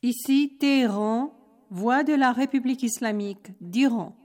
Ici Téhéran, voix de la République islamique d'Iran.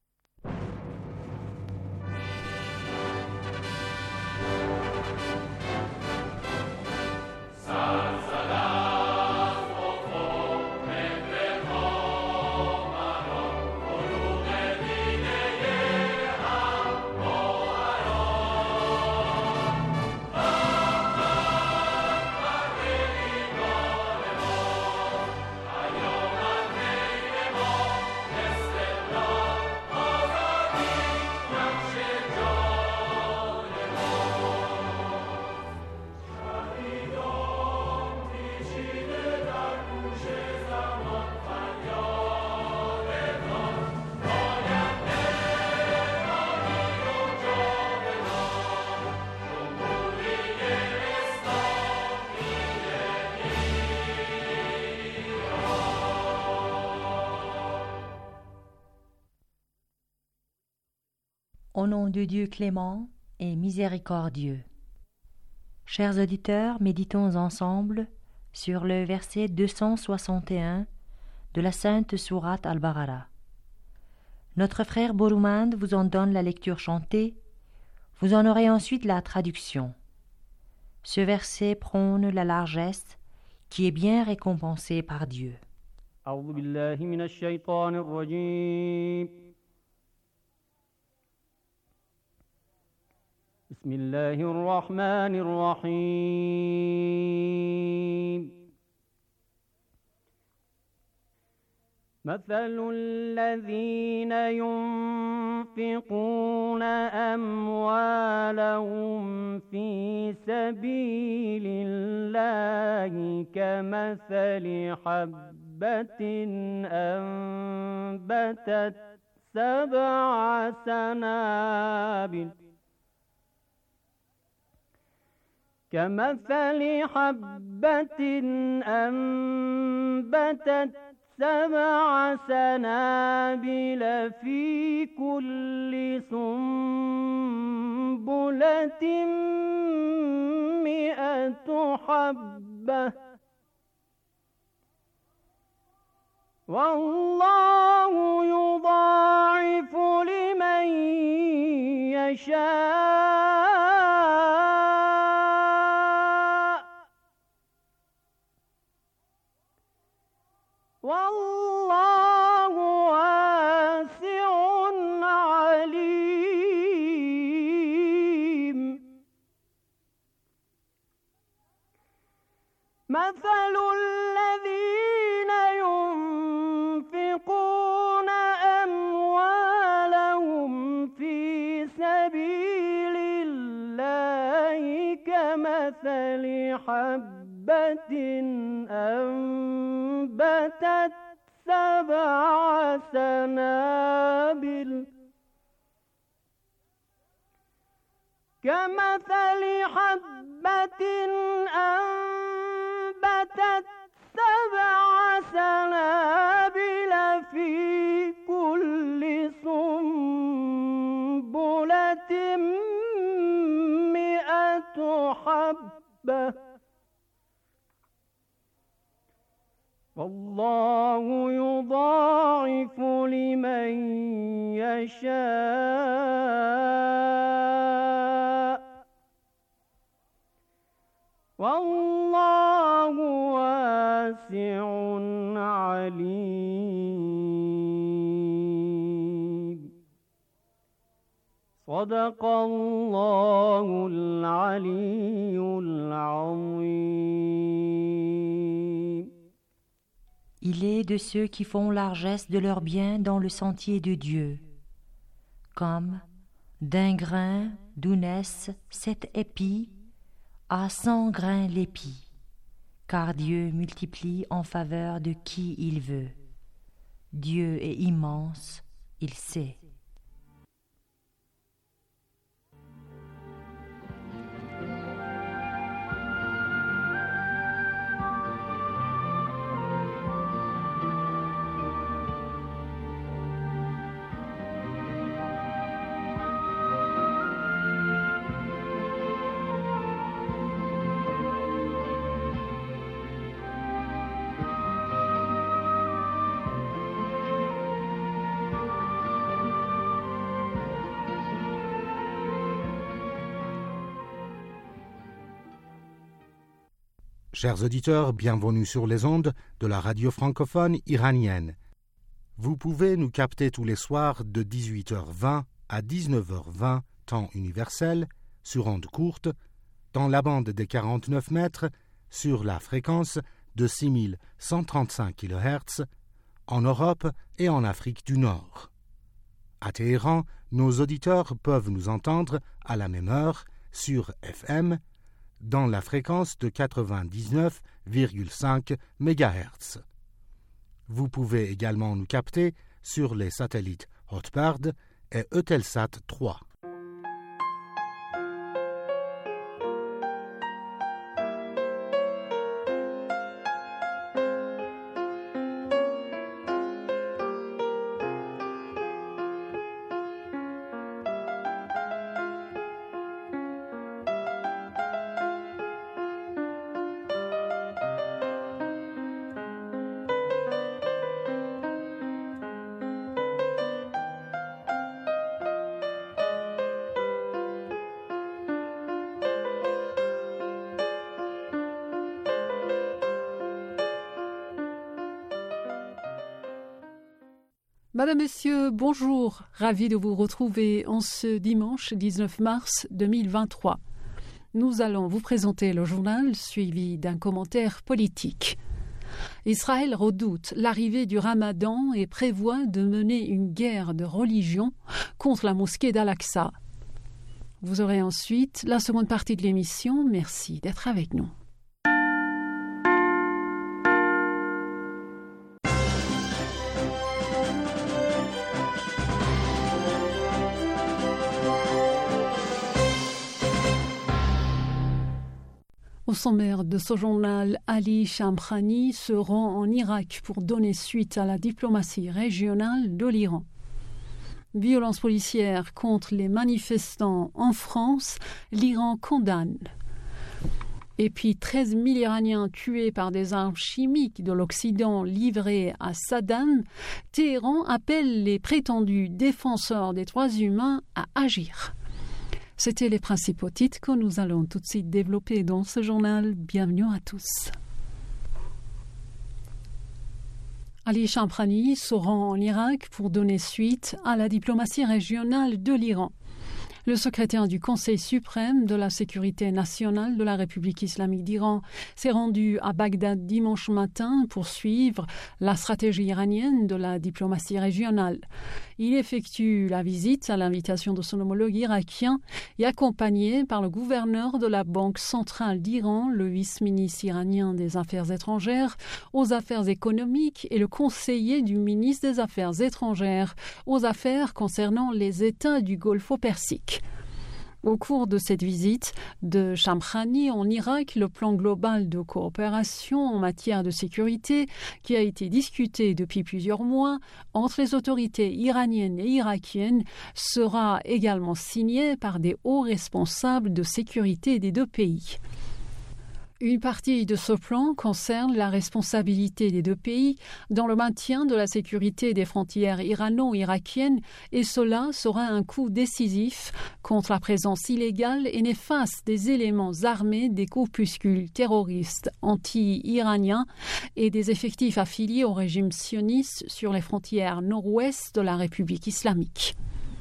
Au nom de Dieu clément et miséricordieux. Chers auditeurs, méditons ensemble sur le verset 261 de la Sainte Sourate Al-Baqara. Notre frère Boroumand vous en donne la lecture chantée, vous en aurez ensuite la traduction. Ce verset prône la largesse qui est bien récompensée par Dieu. أعوذ بالله من الشيطان الرجيم بسم الله الرحمن الرحيم مثل الذين ينفقون أموالهم في سبيل الله كمثل حبة أنبتت 7 سنابل كمثل حبة أنبتت 7 سنابل في كل سنبلة 100 حبة والله يضاعف لمن يشاء والله واسع عليم مثل الذين ينفقون أموالهم في سبيل الله كمثل حبة أنبتت 7 سنابل كمثل حبة أنبتت 7 سنابل في كل سنبلة 100 حبة والله يضاعف لمن يشاء والله واسع عليم صدق الله العلي العظيم. Il est de ceux qui font largesse de leurs biens dans le sentier de Dieu, comme d'un grain d'où naissent 7 épis à 100 grains l'épi, car Dieu multiplie en faveur de qui il veut. Dieu est immense, il sait. Chers auditeurs, bienvenue sur les ondes de la radio francophone iranienne. Vous pouvez nous capter tous les soirs de 18h20 à 19h20, temps universel, sur ondes courtes, dans la bande des 49 mètres, sur la fréquence de 6135 kHz, en Europe et en Afrique du Nord. À Téhéran, nos auditeurs peuvent nous entendre à la même heure sur FM, dans la fréquence de 99,5 MHz. Vous pouvez également nous capter sur les satellites Hotbird et Eutelsat 3. Madame, Messieurs, bonjour. Ravi de vous retrouver en ce dimanche 19 mars 2023. Nous allons vous présenter le journal suivi d'un commentaire politique. Israël redoute l'arrivée du Ramadan et prévoit de mener une guerre de religion contre la mosquée d'Al-Aqsa. Vous aurez ensuite la seconde partie de l'émission. Merci d'être avec nous. Au sommaire de ce journal, Ali Shamkhani se rend en Irak pour donner suite à la diplomatie régionale de l'Iran. Violence policière contre les manifestants en France, l'Iran condamne. Et puis 13 000 Iraniens tués par des armes chimiques de l'Occident livrées à Saddam, Téhéran appelle les prétendus défenseurs des droits humains à agir. C'étaient les principaux titres que nous allons tout de suite développer dans ce journal. Bienvenue à tous. Ali Shamkhani se rend en Irak pour donner suite à la diplomatie régionale de l'Iran. Le secrétaire du Conseil suprême de la sécurité nationale de la République islamique d'Iran s'est rendu à Bagdad dimanche matin pour suivre la stratégie iranienne de la diplomatie régionale. Il effectue la visite à l'invitation de son homologue irakien et accompagné par le gouverneur de la Banque centrale d'Iran, le vice-ministre iranien des Affaires étrangères aux affaires économiques et le conseiller du ministre des Affaires étrangères aux affaires concernant les États du Golfe Persique. Au cours de cette visite de Shamkhani en Irak, le plan global de coopération en matière de sécurité, qui a été discuté depuis plusieurs mois entre les autorités iraniennes et irakiennes, sera également signé par des hauts responsables de sécurité des deux pays. Une partie de ce plan concerne la responsabilité des deux pays dans le maintien de la sécurité des frontières irano-irakiennes et cela sera un coup décisif contre la présence illégale et néfaste des éléments armés des groupuscules terroristes anti-iraniens et des effectifs affiliés au régime sioniste sur les frontières nord-ouest de la République islamique.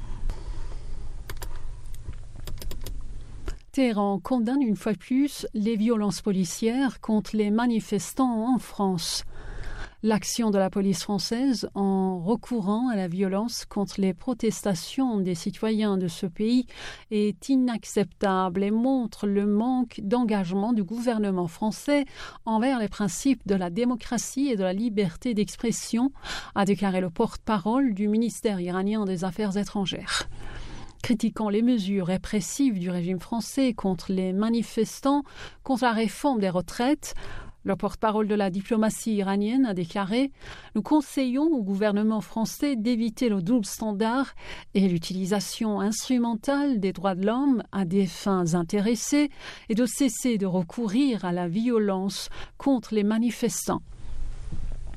Téhéran condamne une fois de plus les violences policières contre les manifestants en France. L'action de la police française en recourant à la violence contre les protestations des citoyens de ce pays est inacceptable et montre le manque d'engagement du gouvernement français envers les principes de la démocratie et de la liberté d'expression, a déclaré le porte-parole du ministère iranien des Affaires étrangères. Critiquant les mesures répressives du régime français contre les manifestants, contre la réforme des retraites, le porte-parole de la diplomatie iranienne a déclaré « Nous conseillons au gouvernement français d'éviter le double standard et l'utilisation instrumentale des droits de l'homme à des fins intéressées et de cesser de recourir à la violence contre les manifestants. »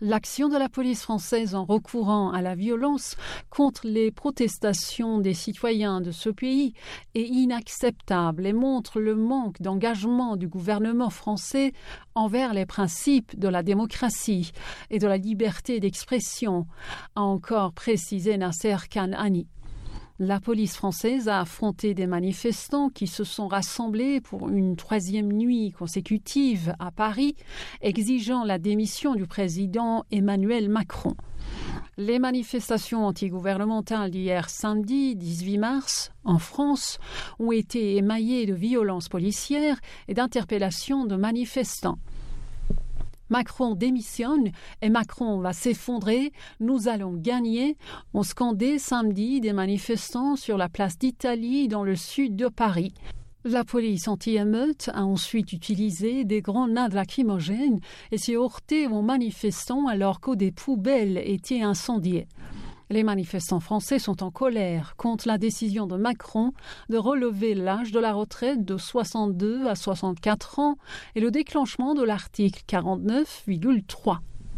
L'action de la police française en recourant à la violence contre les protestations des citoyens de ce pays est inacceptable et montre le manque d'engagement du gouvernement français envers les principes de la démocratie et de la liberté d'expression, a encore précisé Nasser Kanani. La police française a affronté des manifestants qui se sont rassemblés pour une 3e nuit consécutive à Paris, exigeant la démission du président Emmanuel Macron. Les manifestations antigouvernementales d'hier samedi 18 mars en France ont été émaillées de violences policières et d'interpellations de manifestants. Macron démissionne et Macron va s'effondrer, nous allons gagner, ont scandé samedi des manifestants sur la place d'Italie dans le sud de Paris. La police anti-émeute a ensuite utilisé des grenades lacrymogènes et s'est heurtée aux manifestants alors que des poubelles étaient incendiées. Les manifestants français sont en colère contre la décision de Macron de relever l'âge de la retraite de 62 à 64 ans et le déclenchement de l'article 49,3.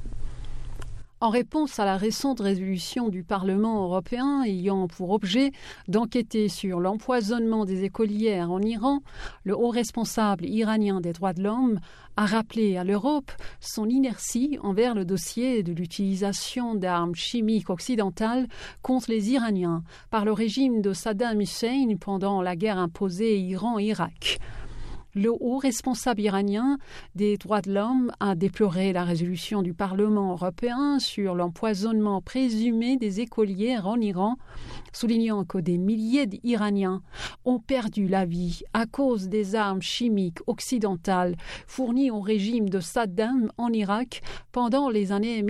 En réponse à la récente résolution du Parlement européen ayant pour objet d'enquêter sur l'empoisonnement des écolières en Iran, le haut responsable iranien des droits de l'homme a rappelé à l'Europe son inertie envers le dossier de l'utilisation d'armes chimiques occidentales contre les Iraniens par le régime de Saddam Hussein pendant la guerre imposée Iran-Irak. Le haut responsable iranien des droits de l'homme a déploré la résolution du Parlement européen sur l'empoisonnement présumé des écolières en Iran, soulignant que des milliers d'Iraniens ont perdu la vie à cause des armes chimiques occidentales fournies au régime de Saddam en Irak pendant les années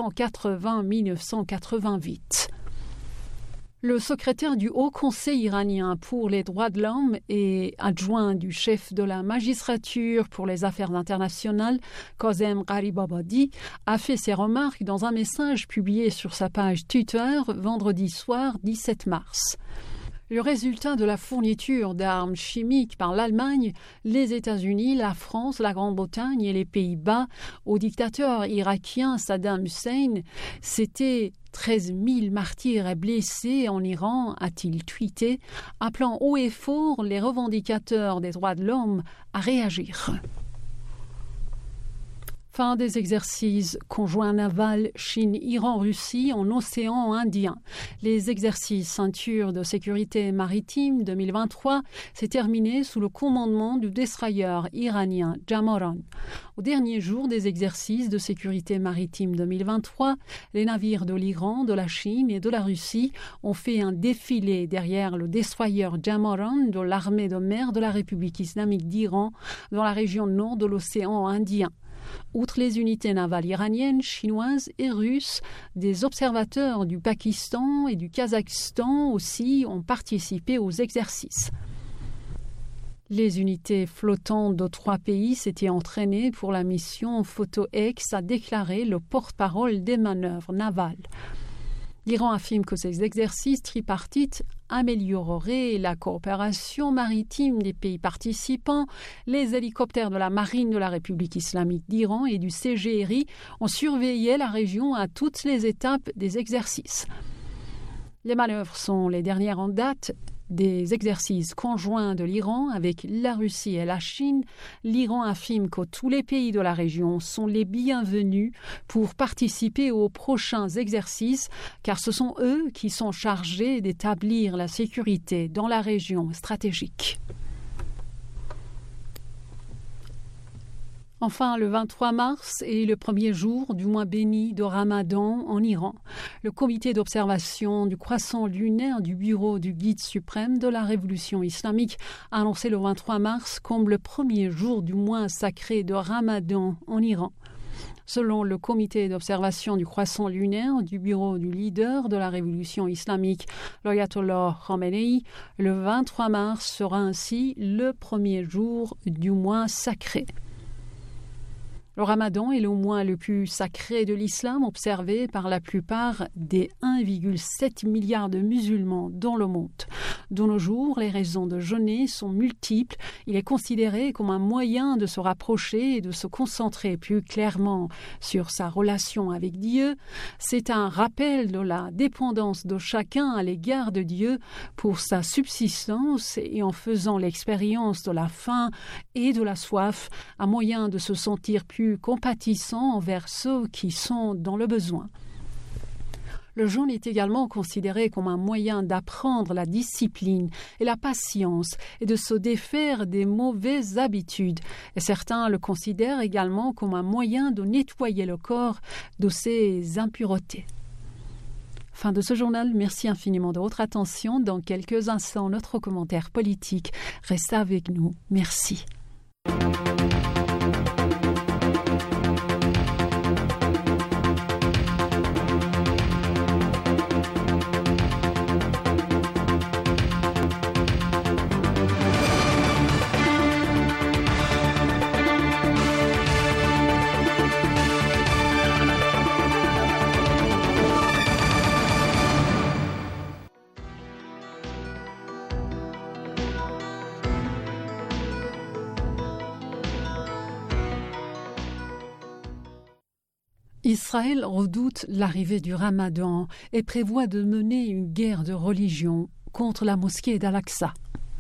1980-1988. Le secrétaire du Haut Conseil iranien pour les droits de l'homme et adjoint du chef de la magistrature pour les affaires internationales, Kazem Gharibabadi, a fait ses remarques dans un message publié sur sa page Twitter vendredi soir 17 mars. Le résultat de la fourniture d'armes chimiques par l'Allemagne, les États-Unis, la France, la Grande-Bretagne et les Pays-Bas au dictateur irakien Saddam Hussein, c'était 13 000 martyrs et blessés en Iran, a-t-il tweeté, appelant haut et fort les revendicateurs des droits de l'homme à réagir. Fin des exercices conjoints navals Chine-Iran-Russie en océan Indien. Les exercices ceinture de sécurité maritime 2023 s'est terminé sous le commandement du destroyer iranien Jamoran. Au dernier jour des exercices de sécurité maritime 2023, les navires de l'Iran, de la Chine et de la Russie ont fait un défilé derrière le destroyer Jamoran de l'armée de mer de la République islamique d'Iran dans la région nord de l'océan Indien. Outre les unités navales iraniennes, chinoises et russes, des observateurs du Pakistan et du Kazakhstan aussi ont participé aux exercices. Les unités flottantes de 3 pays s'étaient entraînées pour la mission Photo-X, a déclaré le porte-parole des manœuvres navales. L'Iran affirme que ces exercices tripartites amélioreraient la coopération maritime des pays participants. Les hélicoptères de la marine de la République islamique d'Iran et du CGRI ont surveillé la région à toutes les étapes des exercices. Les manœuvres sont les dernières en date des exercices conjoints de l'Iran avec la Russie et la Chine. L'Iran affirme que tous les pays de la région sont les bienvenus pour participer aux prochains exercices, car ce sont eux qui sont chargés d'établir la sécurité dans la région stratégique. Enfin, le 23 mars est le premier jour du mois béni de Ramadan en Iran. Le comité d'observation du croissant lunaire du bureau du guide suprême de la révolution islamique a annoncé le 23 mars comme le premier jour du mois sacré de Ramadan en Iran. Selon le comité d'observation du croissant lunaire du bureau du leader de la révolution islamique, l'Ayatollah Khamenei, le 23 mars sera ainsi le premier jour du mois sacré. Le Ramadan est le mois le plus sacré de l'islam observé par la plupart des 1,7 milliard de musulmans dans le monde. De nos jours, les raisons de jeûner sont multiples. Il est considéré comme un moyen de se rapprocher et de se concentrer plus clairement sur sa relation avec Dieu. C'est un rappel de la dépendance de chacun à l'égard de Dieu pour sa subsistance et en faisant l'expérience de la faim et de la soif, un moyen de se sentir plus compatissant envers ceux qui sont dans le besoin. Le jeûne est également considéré comme un moyen d'apprendre la discipline et la patience et de se défaire des mauvaises habitudes. Et certains le considèrent également comme un moyen de nettoyer le corps de ses impuretés. Fin de ce journal. Merci infiniment de votre attention. Dans quelques instants, notre commentaire politique. Restez avec nous. Merci. Israël redoute l'arrivée du Ramadan et prévoit de mener une guerre de religion contre la mosquée d'Al-Aqsa.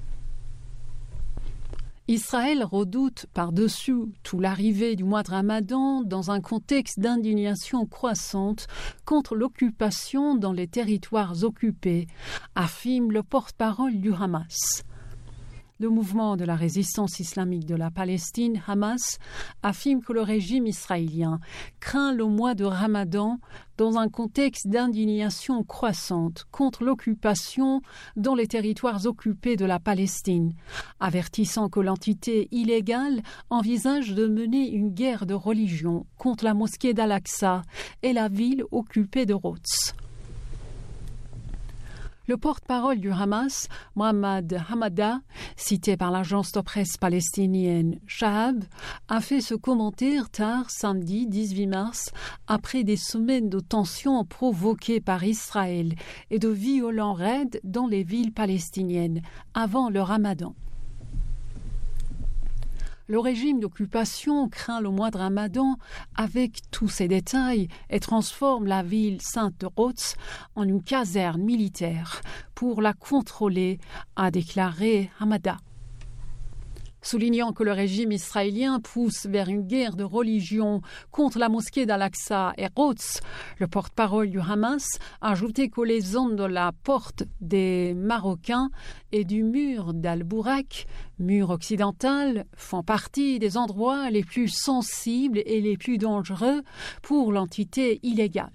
Israël redoute par-dessus tout l'arrivée du mois de Ramadan dans un contexte d'indignation croissante contre l'occupation dans les territoires occupés, affirme le porte-parole du Hamas. Le mouvement de la résistance islamique de la Palestine, Hamas, affirme que le régime israélien craint le mois de Ramadan dans un contexte d'indignation croissante contre l'occupation dans les territoires occupés de la Palestine, avertissant que l'entité illégale envisage de mener une guerre de religion contre la mosquée d'Al-Aqsa et la ville occupée de Rhodes. Le porte-parole du Hamas, Mohammad Hamada, cité par l'agence de presse palestinienne Shahab, a fait ce commentaire tard samedi 18 mars, après des semaines de tensions provoquées par Israël et de violents raids dans les villes palestiniennes avant le Ramadan. Le régime d'occupation craint le mois de Ramadan avec tous ses détails et transforme la ville sainte de Rhodes en une caserne militaire pour la contrôler, a déclaré Hamada. Soulignant que le régime israélien pousse vers une guerre de religion contre la mosquée d'Al-Aqsa et Rhodes, le porte-parole du Hamas a ajouté que les zones de la porte des Marocains et du mur d'Al-Bourak, mur occidental, font partie des endroits les plus sensibles et les plus dangereux pour l'entité illégale.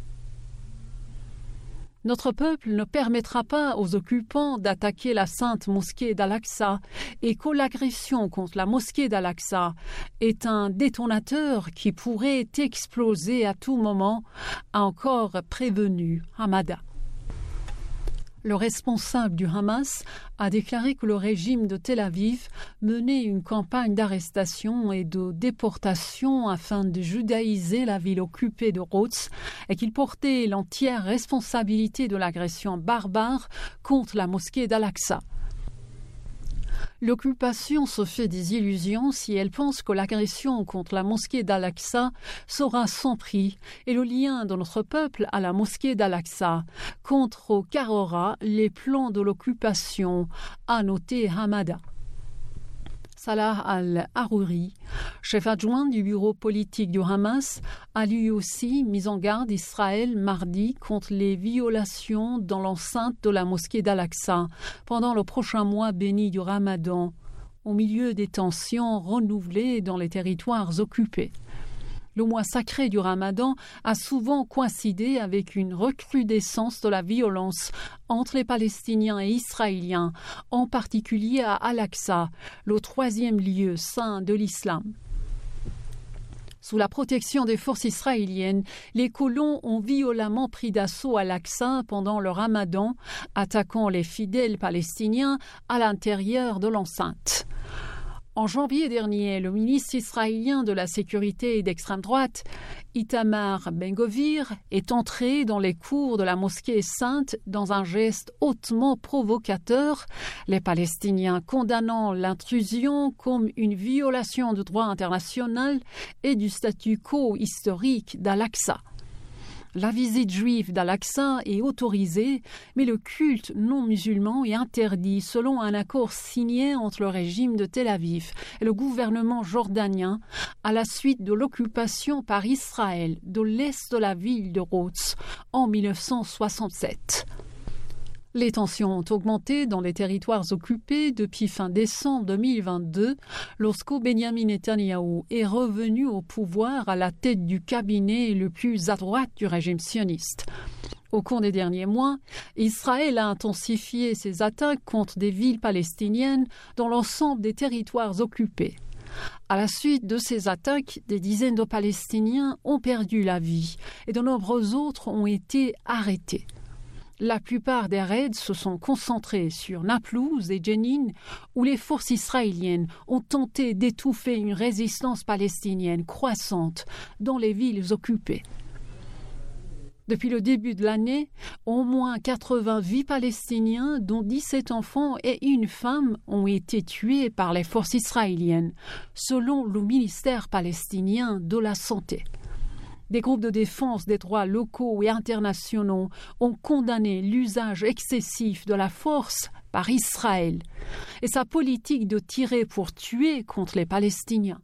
Notre peuple ne permettra pas aux occupants d'attaquer la sainte mosquée d'Al-Aqsa et que l'agression contre la mosquée d'Al-Aqsa est un détonateur qui pourrait exploser à tout moment, a encore prévenu Hamada. Le responsable du Hamas a déclaré que le régime de Tel Aviv menait une campagne d'arrestation et de déportation afin de judaïser la ville occupée de Rhodes et qu'il portait l'entière responsabilité de l'agression barbare contre la mosquée d'Al-Aqsa. L'occupation se fait des illusions si elle pense que l'agression contre la mosquée d'Al-Aqsa sera sans prix et le lien de notre peuple à la mosquée d'Al-Aqsa contrecarrera les plans de l'occupation, a noté Hamada. Salah al-Harouri, chef adjoint du bureau politique du Hamas, a lui aussi mis en garde Israël mardi contre les violations dans l'enceinte de la mosquée d'Al-Aqsa pendant le prochain mois béni du Ramadan, au milieu des tensions renouvelées dans les territoires occupés. Le mois sacré du Ramadan a souvent coïncidé avec une recrudescence de la violence entre les Palestiniens et Israéliens, en particulier à Al-Aqsa, le troisième lieu saint de l'islam. Sous la protection des forces israéliennes, les colons ont violemment pris d'assaut Al-Aqsa pendant le Ramadan, attaquant les fidèles palestiniens à l'intérieur de l'enceinte. En janvier dernier, le ministre israélien de la Sécurité d'extrême droite, Itamar Ben-Gvir, est entré dans les cours de la mosquée sainte dans un geste hautement provocateur, les Palestiniens condamnant l'intrusion comme une violation du droit international et du statu quo historique d'Al-Aqsa. La visite juive d'Al-Aqsa est autorisée, mais le culte non musulman est interdit selon un accord signé entre le régime de Tel Aviv et le gouvernement jordanien à la suite de l'occupation par Israël de l'est de la ville de Rhodes en 1967. Les tensions ont augmenté dans les territoires occupés depuis fin décembre 2022, lorsque Benjamin Netanyahou est revenu au pouvoir à la tête du cabinet le plus à droite du régime sioniste. Au cours des derniers mois, Israël a intensifié ses attaques contre des villes palestiniennes dans l'ensemble des territoires occupés. À la suite de ces attaques, des dizaines de Palestiniens ont perdu la vie et de nombreux autres ont été arrêtés. La plupart des raids se sont concentrés sur Naplouse et Jenin, où les forces israéliennes ont tenté d'étouffer une résistance palestinienne croissante dans les villes occupées. Depuis le début de l'année, au moins 88 Palestiniens, dont 17 enfants et une femme, ont été tués par les forces israéliennes, selon le ministère palestinien de la Santé. Des groupes de défense des droits locaux et internationaux ont condamné l'usage excessif de la force par Israël et sa politique de tirer pour tuer contre les Palestiniens.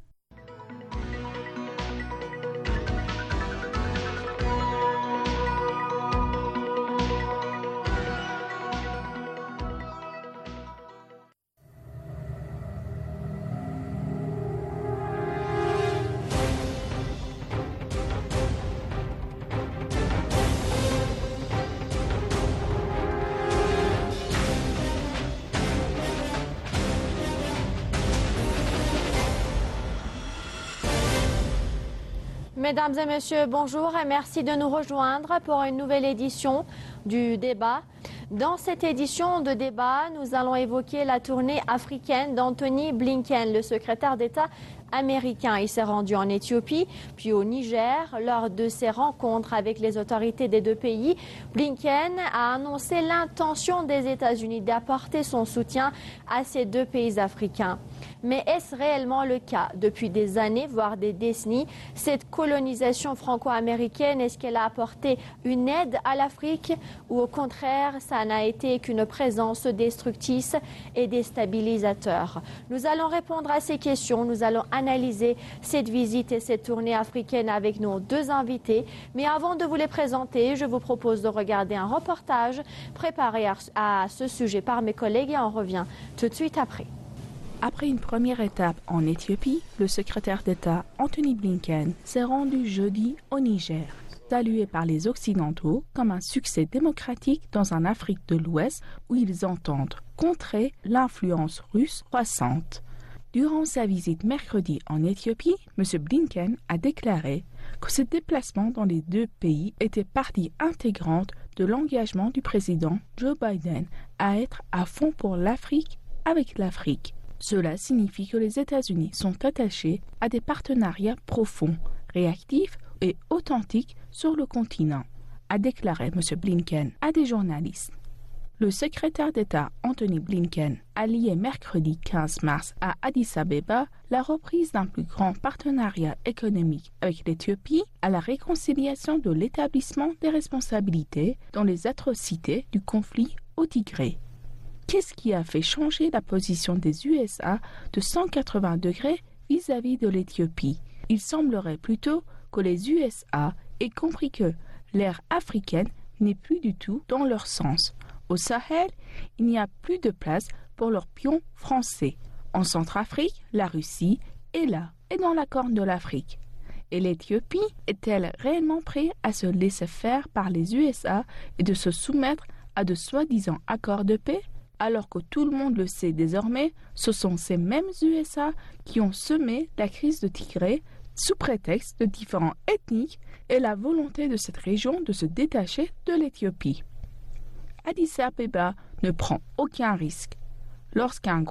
Mesdames et messieurs, bonjour et merci de nous rejoindre pour une nouvelle édition du débat. Dans cette édition de débat, nous allons évoquer la tournée africaine d'Anthony Blinken, le secrétaire d'État américain. Il s'est rendu en Éthiopie, puis au Niger. Lors de ses rencontres avec les autorités des deux pays, Blinken a annoncé l'intention des États-Unis d'apporter son soutien à ces deux pays africains. Mais est-ce réellement le cas? Depuis des années, voire des décennies, cette colonisation franco-américaine, est-ce qu'elle a apporté une aide à l'Afrique ou au contraire, ça n'a été qu'une présence destructrice et déstabilisateur? Nous allons répondre à ces questions, nous allons analyser cette visite et cette tournée africaine avec nos deux invités. Mais avant de vous les présenter, je vous propose de regarder un reportage préparé à ce sujet par mes collègues et on revient tout de suite après. Après une première étape en Éthiopie, le secrétaire d'État Anthony Blinken s'est rendu jeudi au Niger, salué par les Occidentaux comme un succès démocratique dans un Afrique de l'Ouest où ils entendent contrer l'influence russe croissante. Durant sa visite mercredi en Éthiopie, M. Blinken a déclaré que ce déplacement dans les deux pays était partie intégrante de l'engagement du président Joe Biden à être à fond pour l'Afrique avec l'Afrique. Cela signifie que les États-Unis sont attachés à des partenariats profonds, réactifs et authentiques sur le continent, a déclaré M. Blinken à des journalistes. Le secrétaire d'État Anthony Blinken a lié mercredi 15 mars à Addis Abeba la reprise d'un plus grand partenariat économique avec l'Éthiopie à la réconciliation de l'établissement des responsabilités dans les atrocités du conflit au Tigré. Qu'est-ce qui a fait changer la position des USA de 180 degrés vis-à-vis de l'Éthiopie? Il semblerait plutôt que les USA aient compris que l'ère africaine n'est plus du tout dans leur sens. Au Sahel, il n'y a plus de place pour leurs pions français. En Centrafrique, la Russie est là et dans la Corne de l'Afrique. Et l'Éthiopie est-elle réellement prête à se laisser faire par les USA et de se soumettre à de soi-disant accords de paix? Alors que tout le monde le sait désormais, ce sont ces mêmes USA qui ont semé la crise de Tigré sous prétexte de différends ethniques et la volonté de cette région de se détacher de l'Éthiopie. Addis Abeba ne prend aucun risque. Lorsqu'un groupe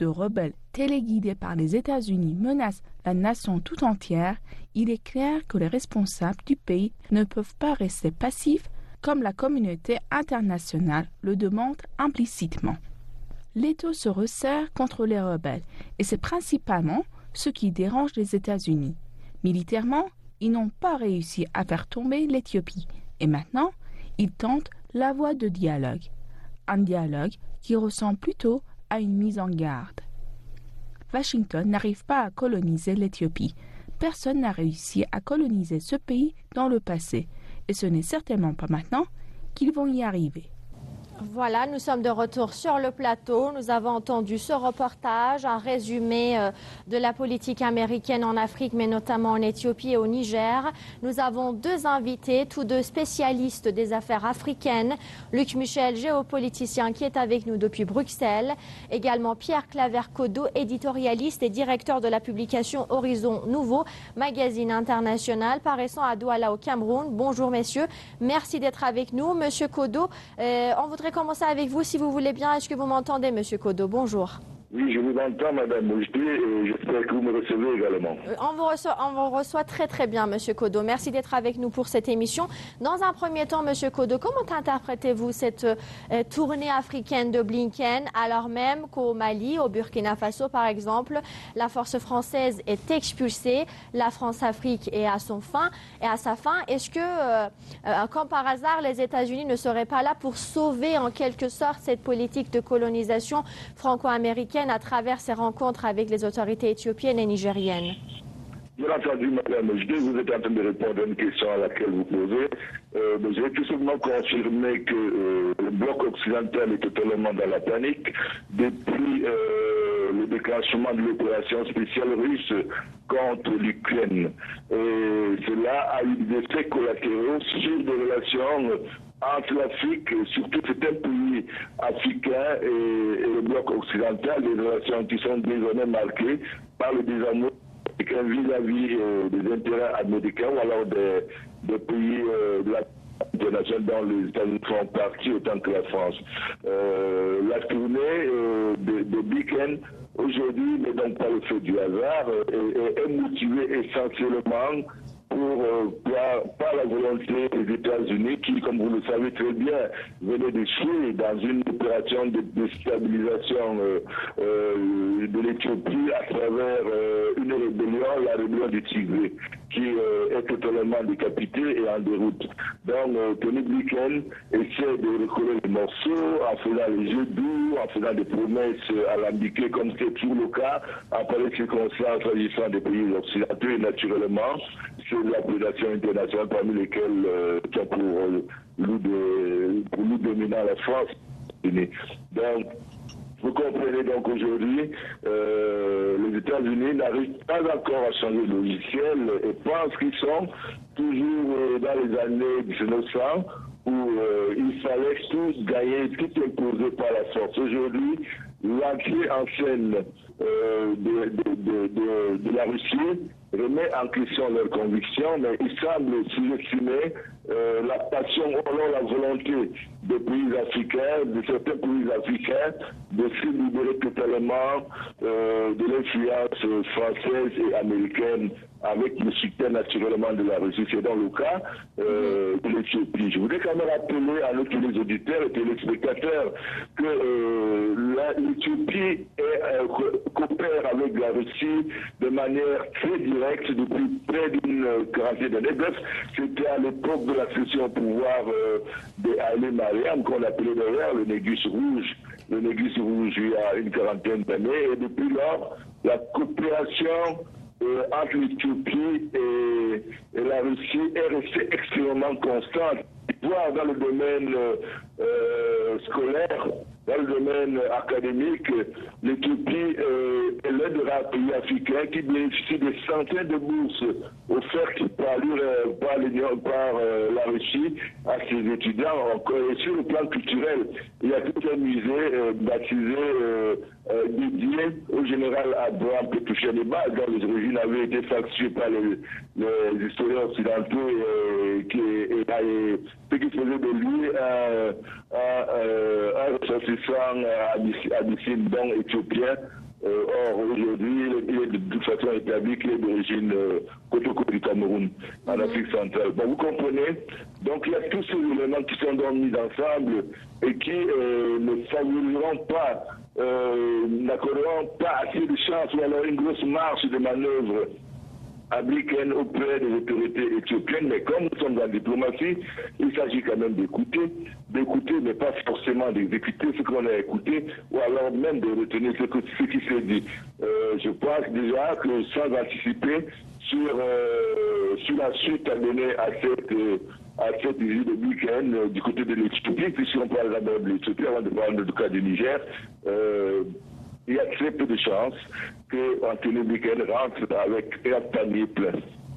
de rebelles téléguidés par les États-Unis menacent la nation tout entière, il est clair que les responsables du pays ne peuvent pas rester passifs comme la communauté internationale le demande implicitement. L'étau se resserre contre les rebelles et c'est principalement ce qui dérange les États-Unis. Militairement, ils n'ont pas réussi à faire tomber l'Éthiopie et maintenant, ils tentent la voie de dialogue. Un dialogue qui ressemble plutôt à une mise en garde. Washington n'arrive pas à coloniser l'Éthiopie. Personne n'a réussi à coloniser ce pays dans le passé et ce n'est certainement pas maintenant qu'ils vont y arriver. Voilà, nous sommes de retour sur le plateau. Nous avons entendu ce reportage, un résumé de la politique américaine en Afrique, mais notamment en Éthiopie et au Niger. Nous avons deux invités, tous deux spécialistes des affaires africaines. Luc Michel, géopoliticien, qui est avec nous depuis Bruxelles. Également Pierre Claver-Kodo, éditorialiste et directeur de la publication Horizon Nouveau, magazine international paraissant à Douala au Cameroun. Bonjour messieurs, merci d'être avec nous. Monsieur Kodo, on voudrait commencer avec vous si vous voulez bien. Est-ce que vous m'entendez, monsieur Kodo? Bonjour. Oui, je vous entends, madame Moujdi, et j'espère que vous me recevez également. On vous reçoit très très bien, monsieur Kodo. Merci d'être avec nous pour cette émission. Dans un premier temps, monsieur Kodo, comment interprétez-vous cette tournée africaine de Blinken, alors même qu'au Mali, au Burkina Faso par exemple, la force française est expulsée, la France-Afrique est à sa fin. Est-ce que, comme par hasard, les États-Unis ne seraient pas là pour sauver en quelque sorte cette politique de colonisation franco-américaine à travers ses rencontres avec les autorités éthiopiennes et nigériennes? Bien entendu, madame, vous êtes en train de répondre à une question à laquelle vous posez. Je vais tout simplement confirmer que le bloc occidental est totalement dans la panique depuis le déclenchement de l'opération spéciale russe contre l'Ukraine. Et cela a eu des effets collatéraux sur des relations entre l'Afrique, surtout certains pays africains et le bloc occidental, des relations qui sont désormais marquées par le désamour vis-à-vis des intérêts américains ou alors des pays de la internationale dont les États-Unis font partie autant que la France. La tournée de Blinken aujourd'hui n'est donc pas le fait du hasard, est motivée essentiellement par la volonté des États-Unis qui, comme vous le savez très bien, venaient d'échouer dans une opération de déstabilisation de l'Éthiopie à travers une rébellion, la rébellion du Tigré, qui est totalement décapitée et en déroute. Donc, Tony Blinken essaie de recoller les morceaux en faisant les jeux doux, en faisant des promesses alambiquées, comme c'est toujours le cas, en pareille circonstance s'agissant des pays occidentaux et naturellement sur la prédation internationale, parmi lesquels qui a pour loup dominant la France. Donc, vous comprenez donc aujourd'hui, les États-Unis n'arrivent pas encore à changer le logiciel et pensent qu'ils sont toujours dans les années 1900 où il fallait tout gagner, tout imposer par la force. Aujourd'hui, l'entrée en scène de la Russie remet en question leurs convictions, mais il semble sous-estimer la passion ou alors la volonté des pays africains, de certains pays africains, de se libérer totalement de l'influence française et américaine avec le soutien naturellement de la Russie. C'est dans le cas de l'Éthiopie. Je voudrais quand même rappeler à nos téléauditeurs et téléspectateurs que l'Éthiopie coopère avec la Russie de manière très directe depuis près d'une quarantaine d'années. Bref, c'était à l'époque de l'accession au pouvoir de Haïlé Mariam, qu'on appelait d'ailleurs le Négus Rouge. Le Négus Rouge il y a une quarantaine d'années. Et depuis lors, la coopération entre l'Éthiopie et la Russie est restée extrêmement constante. Voire dans le domaine scolaire, dans le domaine académique, l'Éthiopie est l'un des rares pays africains qui bénéficie de centaines de bourses offertes par la Russie à ses étudiants. Et sur le plan culturel, il y a tout un musée baptisé dédié au général Abraham Petoucheneba, dont les origines avaient été factuées par les historiens occidentaux ce qui faisait de lui un ressortissant abyssine, donc éthiopien, Or, aujourd'hui, il est de toute façon établi qu'il est d'origine Kotoko du Cameroun, en Afrique centrale. Bon, vous comprenez? Donc, il y a tous ces éléments qui sont donc mis ensemble et qui ne favoriseront pas, n'accorderont pas assez de chance ou alors une grosse marge de manœuvre africaine auprès des autorités éthiopiennes, mais comme nous sommes en diplomatie, il s'agit quand même d'écouter, mais pas forcément d'exécuter ce qu'on a écouté, ou alors même de retenir ce qui s'est dit. Je pense déjà que sans anticiper sur la suite à donner à cette visite de week-end du côté de l'Éthiopie, puisqu'on parle d'abord de l'Éthiopie avant de parler du cas du Niger, il y a très peu de chances que Anthony Blinken rentre avec un panier plein.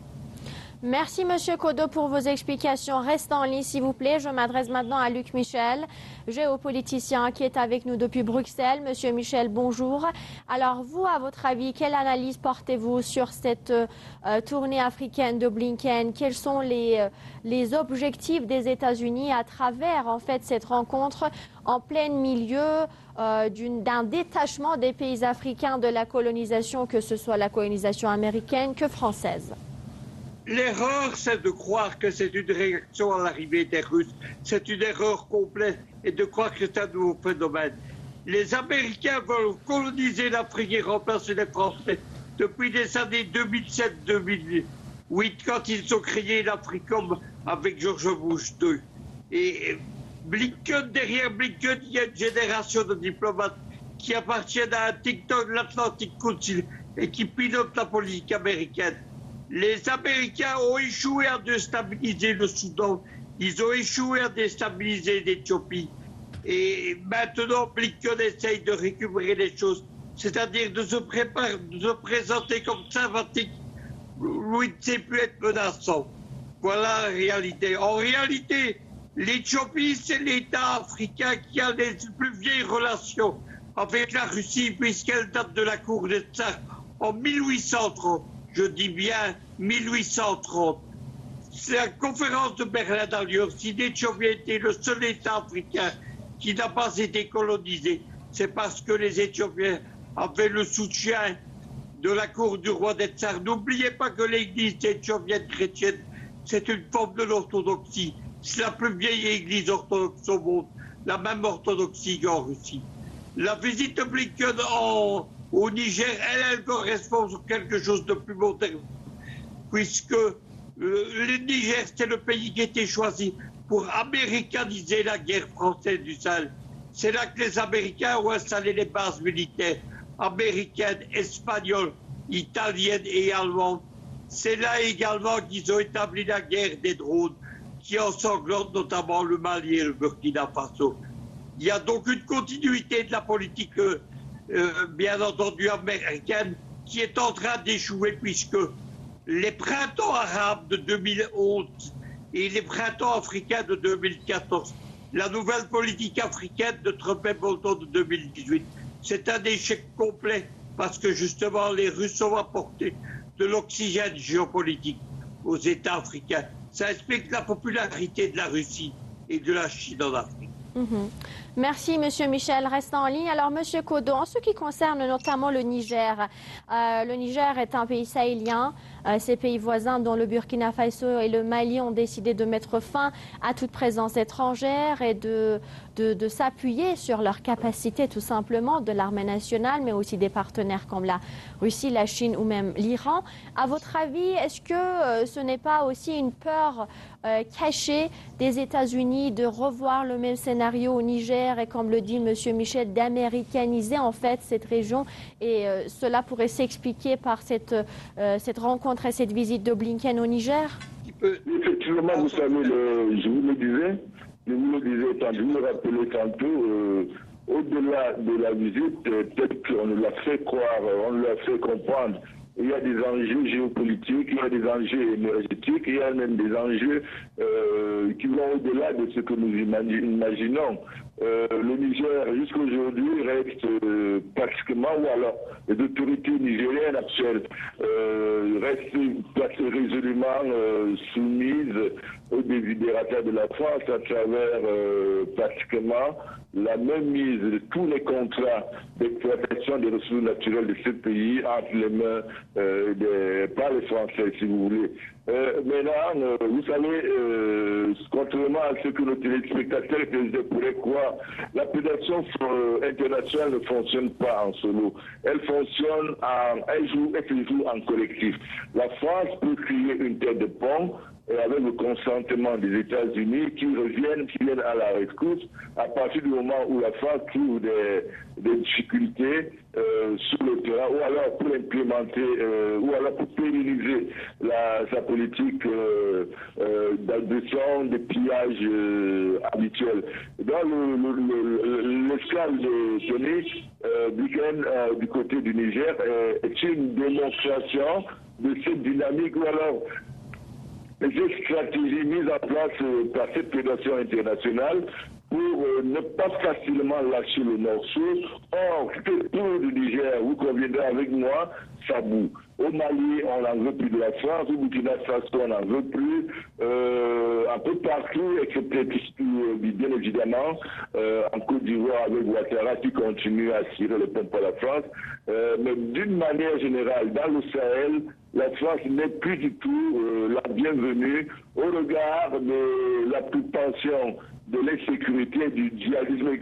Merci, M. Kodo, pour vos explications. Restez en ligne, s'il vous plaît. Je m'adresse maintenant à Luc Michel, géopoliticien qui est avec nous depuis Bruxelles. Monsieur Michel, bonjour. Alors, vous, à votre avis, quelle analyse portez-vous sur cette tournée africaine de Blinken? Quels sont les objectifs des États-Unis à travers, en fait, cette rencontre en plein milieu d'un détachement des pays africains de la colonisation, que ce soit la colonisation américaine que française? L'erreur, c'est de croire que c'est une réaction à l'arrivée des Russes. C'est une erreur complète et de croire que c'est un nouveau phénomène. Les Américains veulent coloniser l'Afrique et remplacer les Français depuis les années 2007-2008, quand ils ont créé l'Africom avec George Bush II. Et Blinken, derrière Blinken, il y a une génération de diplomates qui appartiennent à un think tank, l'Atlantic Council, et qui pilotent la politique américaine. Les Américains ont échoué à déstabiliser le Soudan, ils ont échoué à déstabiliser l'Éthiopie. Et maintenant, Blinken essaye de récupérer les choses, c'est-à-dire de se présenter comme sympathique, où il ne sait plus être menaçant. Voilà la réalité. En réalité, l'Éthiopie, c'est l'État africain qui a les plus vieilles relations avec la Russie, puisqu'elle date de la cour des Tsars en 1830. Je dis bien 1830. C'est la conférence de Berlin d'ailleurs. Si l'Éthiopie était le seul État africain qui n'a pas été colonisé, c'est parce que les Éthiopiens avaient le soutien de la cour du roi des Tsars. N'oubliez pas que l'église éthiopienne chrétienne, c'est une forme de l'orthodoxie. C'est la plus vieille église orthodoxe au monde, la même orthodoxie qu'en Russie. La visite de Blinken au Niger, elle correspond à quelque chose de plus moderne, puisque le Niger, c'est le pays qui a été choisi pour américaniser la guerre française du Sahel. C'est là que les Américains ont installé les bases militaires américaines, espagnoles, italiennes et allemandes. C'est là également qu'ils ont établi la guerre des drones, qui ensanglantent notamment le Mali et le Burkina Faso. Il y a donc une continuité de la politique bien entendu américaine, qui est en train d'échouer, puisque les printemps arabes de 2011 et les printemps africains de 2014, la nouvelle politique africaine de Trump et Bolton de 2018, c'est un échec complet, parce que justement les Russes ont apporté de l'oxygène géopolitique aux États africains. Ça explique la popularité de la Russie et de la Chine en Afrique. Merci, Monsieur Michel. Restez en ligne. Alors, Monsieur Kodo, en ce qui concerne notamment le Niger est un pays sahélien. Ces pays voisins, dont le Burkina Faso et le Mali, ont décidé de mettre fin à toute présence étrangère et de s'appuyer sur leur capacité, tout simplement, de l'armée nationale, mais aussi des partenaires comme la Russie, la Chine ou même l'Iran. À votre avis, est-ce que ce n'est pas aussi une peur cachée des États-Unis de revoir le même scénario au Niger et, comme le dit M. Michel, d'américaniser en fait cette région, et cela pourrait s'expliquer par cette rencontre et cette visite de Blinken au Niger? Effectivement, vous savez, je vous le disais, je vous le rappelais tantôt, au-delà de la visite, peut-être qu'on nous l'a fait croire, on nous l'a fait comprendre. Il y a des enjeux géopolitiques, il y a des enjeux énergétiques, il y a même des enjeux qui vont au-delà de ce que nous imaginons. le Niger, jusqu'à aujourd'hui, reste pratiquement, ou alors les autorités nigériennes actuelles restent résolument soumises aux désidérata de la France à travers pratiquement la même mise de tous les contrats d'exploitation des ressources naturelles de ce pays entre les mains par les Français, si vous voulez. Maintenant, vous savez, contrairement à ce que nos téléspectateurs pourraient croire, la pédation internationale ne fonctionne pas en solo. Elle fonctionne elle se joue en collectif. La France peut créer une tête de pont avec le consentement des États-Unis qui viennent à la rescousse à partir du moment où la France trouve des difficultés sur le terrain, ou alors pour implémenter, ou alors pour pérenniser sa politique d'agression, de pillage habituel. Dans l'escale de Tony Blinken du côté du Niger est une démonstration de cette dynamique, ou alors les stratégies mises en place par cette pédation internationale pour ne pas facilement lâcher le morceau. Or, tout le Niger, vous conviendrez avec moi, ça boue. Au Mali, on n'en veut plus de la France, au Burkina Faso, on n'en veut plus, un peu partout, excepté bien évidemment, en Côte d'Ivoire avec Ouattara qui continue à tirer le pompe à la France. Mais d'une manière générale, dans le Sahel, la France n'est plus du tout la bienvenue au regard de la prétention de l'insécurité, du djihadisme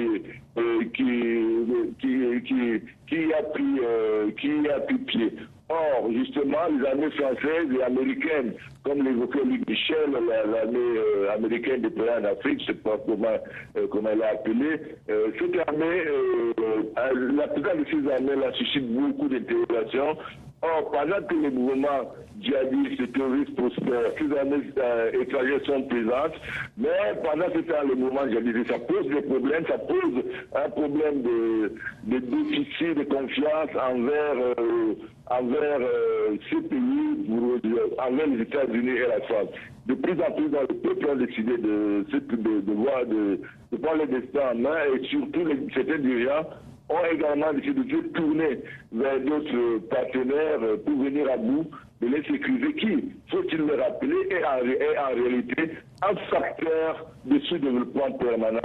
qui a pris pied. Or, justement, les armées françaises et américaines, comme l'évoquait Luc Michel, l'armée américaine déployée en Afrique, je ne sais pas comment elle l'a appelée, cette armée, la plupart de ces armées-là suscite beaucoup d'interrogations. Or, pendant que les mouvements djihadistes et terroristes prospèrent, ces armées étrangères sont présentes, mais pendant ce temps, les mouvements djihadistes, ça pose des problèmes, ça pose un problème de déficit de confiance envers ces pays, envers les États-Unis et la France. De plus en plus, dans le peuple ont décidé de prendre le destin en main, et surtout certains dirigeants ont également décidé de se tourner vers d'autres partenaires pour venir à bout de l'insécurité qui, faut-il le rappeler, est en réalité un facteur de sous-développement permanent.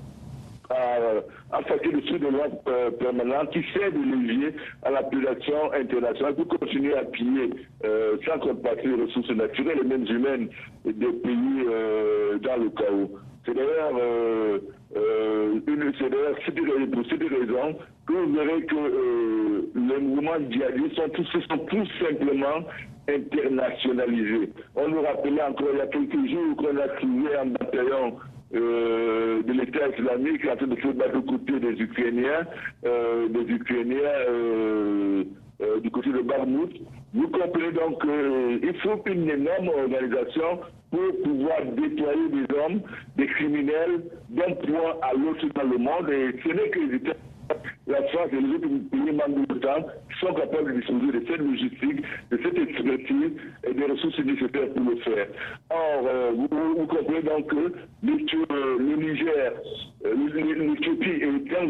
Un facteur de sous-développement permanent qui sert de levier à la pédation internationale pour continuer à piller sans contrepartie les ressources naturelles et même humaines des pays dans le chaos. C'est d'ailleurs pour cette raison que vous verrez que les mouvements djihadistes sont tout simplement internationalisés. On nous rappelait encore il y a quelques jours qu'on a trouvé un bataillon de l'État islamique en train de se battre aux côtés des Ukrainiens du côté de Barmout. Vous comprenez donc qu'il faut une énorme organisation pour pouvoir déployer des hommes, des criminels, d'un point à l'autre dans le monde. Et ce n'est que les États, la France et les autres pays membres de l'OTAN qui sont capables de disposer de cette logistique, de cette expertise et des ressources nécessaires pour le faire. Or, vous comprenez donc que le Niger, l'Éthiopie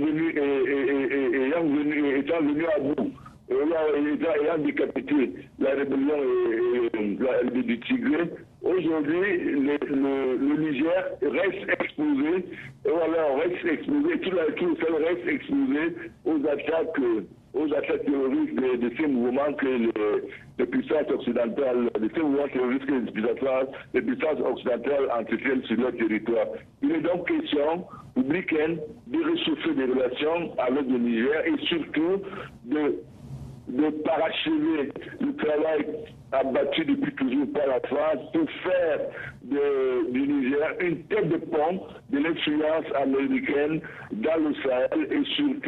étant venu à bout, ayant décapité la rébellion du Tigré, aujourd'hui, le Niger reste exposé, tout le Sahel reste exposé aux attaques terroristes de ces mouvements que les puissances occidentales, de ces mouvements terroristes que les puissances occidentales entretiennent sur leur territoire. Il est donc question pour Blinken de réchauffer des relations avec le Niger et surtout de parachever le travail abattu depuis toujours par la France pour faire du Niger une tête de pont de l'influence américaine dans le Sahel et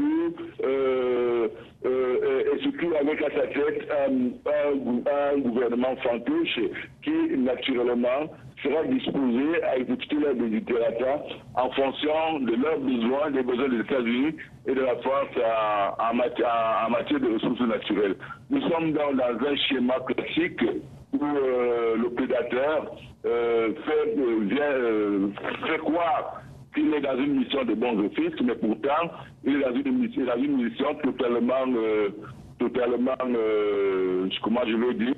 surtout avec à sa tête un gouvernement fantoche qui naturellement sera disposé à exécuter leurs désirata en fonction de leurs besoins, des besoins des États-Unis et de la France en matière de ressources naturelles. Nous sommes dans un schéma classique où le prédateur fait croire qu'il est dans une mission de bons offices, mais pourtant, il est dans une mission totalement, comment je veux dire.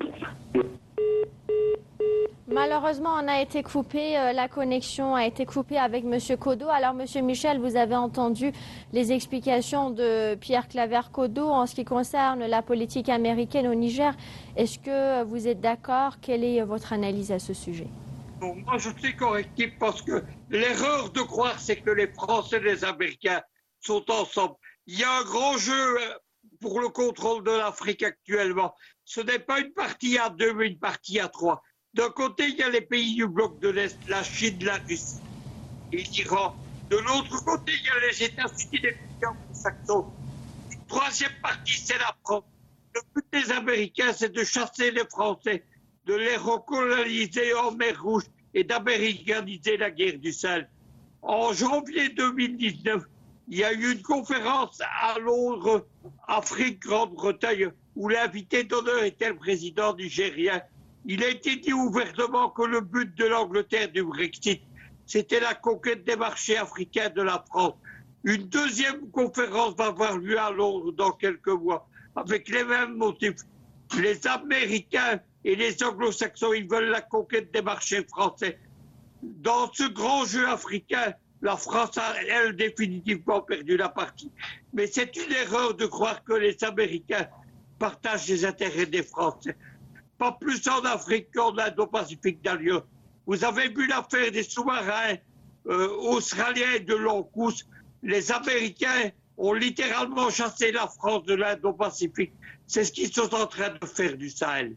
Malheureusement, on a été coupé, la connexion a été coupée avec M. Kodo. Alors, M. Michel, vous avez entendu les explications de Pierre Claver Kodo en ce qui concerne la politique américaine au Niger. Est-ce que vous êtes d'accord? Quelle est votre analyse à ce sujet? Bon, moi, je suis correctif parce que l'erreur de croire, c'est que les Français et les Américains sont ensemble. Il y a un grand jeu pour le contrôle de l'Afrique actuellement. Ce n'est pas une partie à deux, mais une partie à trois. D'un côté, il y a les pays du bloc de l'Est, la Chine, la Russie et l'Iran. De l'autre côté, il y a les États-Unis, les pays anglo-saxons. Une troisième partie, c'est la France. Le but des Américains, c'est de chasser les Français, de les recoloniser en mer Rouge et d'américaniser la guerre du Sahel. En janvier 2019, il y a eu une conférence à Londres, Afrique, Grande-Bretagne, où l'invité d'honneur était le président nigérien. Il a été dit ouvertement que le but de l'Angleterre du Brexit, c'était la conquête des marchés africains de la France. Une deuxième conférence va avoir lieu à Londres dans quelques mois, avec les mêmes motifs. Les Américains et les Anglo-Saxons, ils veulent la conquête des marchés français. Dans ce grand jeu africain, la France a, elle, définitivement perdu la partie. Mais c'est une erreur de croire que les Américains partagent les intérêts des Français. Pas plus en Afrique qu'en Indo-Pacifique d'ailleurs. Vous avez vu l'affaire des sous-marins australiens de l'AUKUS. Les Américains ont littéralement chassé la France de l'Indo-Pacifique. C'est ce qu'ils sont en train de faire du Sahel.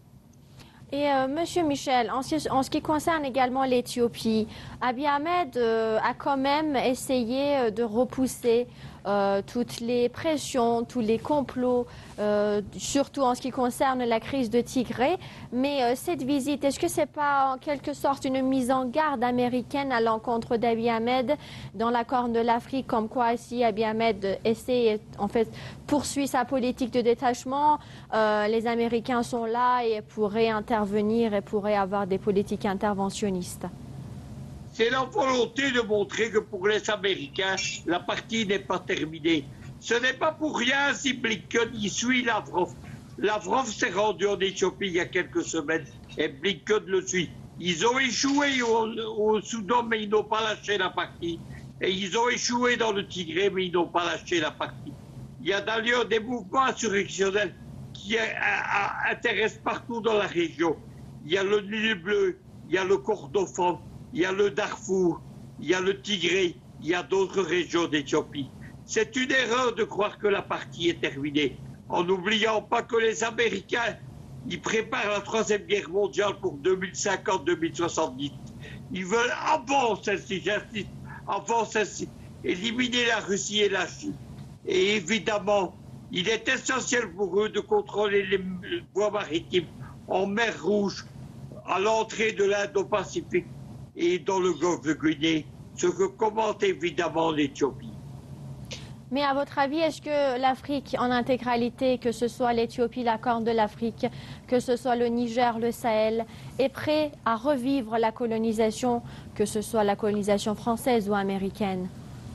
Et Monsieur Michel, en ce qui concerne également l'Éthiopie, Abiy Ahmed a quand même essayé de repousser toutes les pressions, tous les complots, surtout en ce qui concerne la crise de Tigré. Mais cette visite, est-ce que c'est pas en quelque sorte une mise en garde américaine à l'encontre d'Abiy Ahmed dans la Corne de l'Afrique, comme quoi si Abiy Ahmed poursuit sa politique de détachement, les Américains sont là et pourraient intervenir et pourraient avoir des politiques interventionnistes? C'est la volonté de montrer que pour les Américains, la partie n'est pas terminée. Ce n'est pas pour rien si Blinken y suit Lavrov. Lavrov s'est rendu en Éthiopie il y a quelques semaines et Blinken le suit. Ils ont échoué au Soudan, mais ils n'ont pas lâché la partie. Et ils ont échoué dans le Tigré, mais ils n'ont pas lâché la partie. Il y a d'ailleurs des mouvements insurrectionnels qui intéressent partout dans la région. Il y a le Nil bleu, il y a le Kordofan, il y a le Darfour, il y a le Tigré, il y a d'autres régions d'Éthiopie. C'est une erreur de croire que la partie est terminée, en n'oubliant pas que les Américains, ils préparent la Troisième Guerre mondiale pour 2050-2070. Ils veulent, avant celle-ci, j'insiste, avant celle-ci, éliminer la Russie et la Chine. Et évidemment, il est essentiel pour eux de contrôler les voies maritimes en mer Rouge, à l'entrée de l'Indo-Pacifique et dans le golfe de Guinée, ce que commente évidemment l'Éthiopie. Mais à votre avis, est-ce que l'Afrique en intégralité, que ce soit l'Éthiopie, la Corne de l'Afrique, que ce soit le Niger, le Sahel, est prêt à revivre la colonisation, que ce soit la colonisation française ou américaine?